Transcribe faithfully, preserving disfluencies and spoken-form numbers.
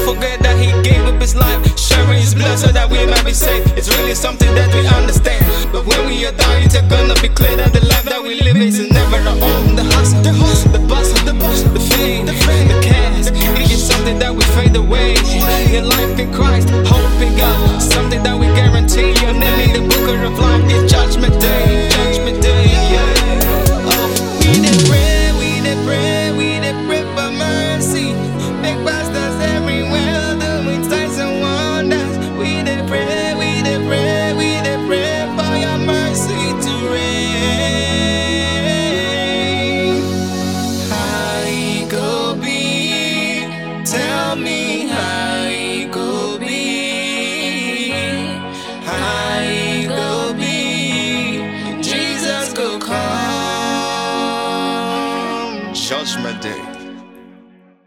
forget that He gave up His life, sharing His blood so that we might be saved. It's really something that we understand. But when we are dying, it's gonna be clear that the life that we live is never our own. The hustle, the hustle, the bustle, the bustle, the fame, the fame, the cash. It is something that we fade away. Your life in Christ, hope in God, something that we guarantee. Your name in the book of life is Judgment Day, Judgment Day. Yeah. Oh, we did pray, we did pray, we did pray for mercy. Big pastors everywhere doing signs and wonders. We did pray, we did pray, we did pray for Your mercy to reign. How it go be? Tell me how it go be. How it go be? Jesus go come. Judgment Day.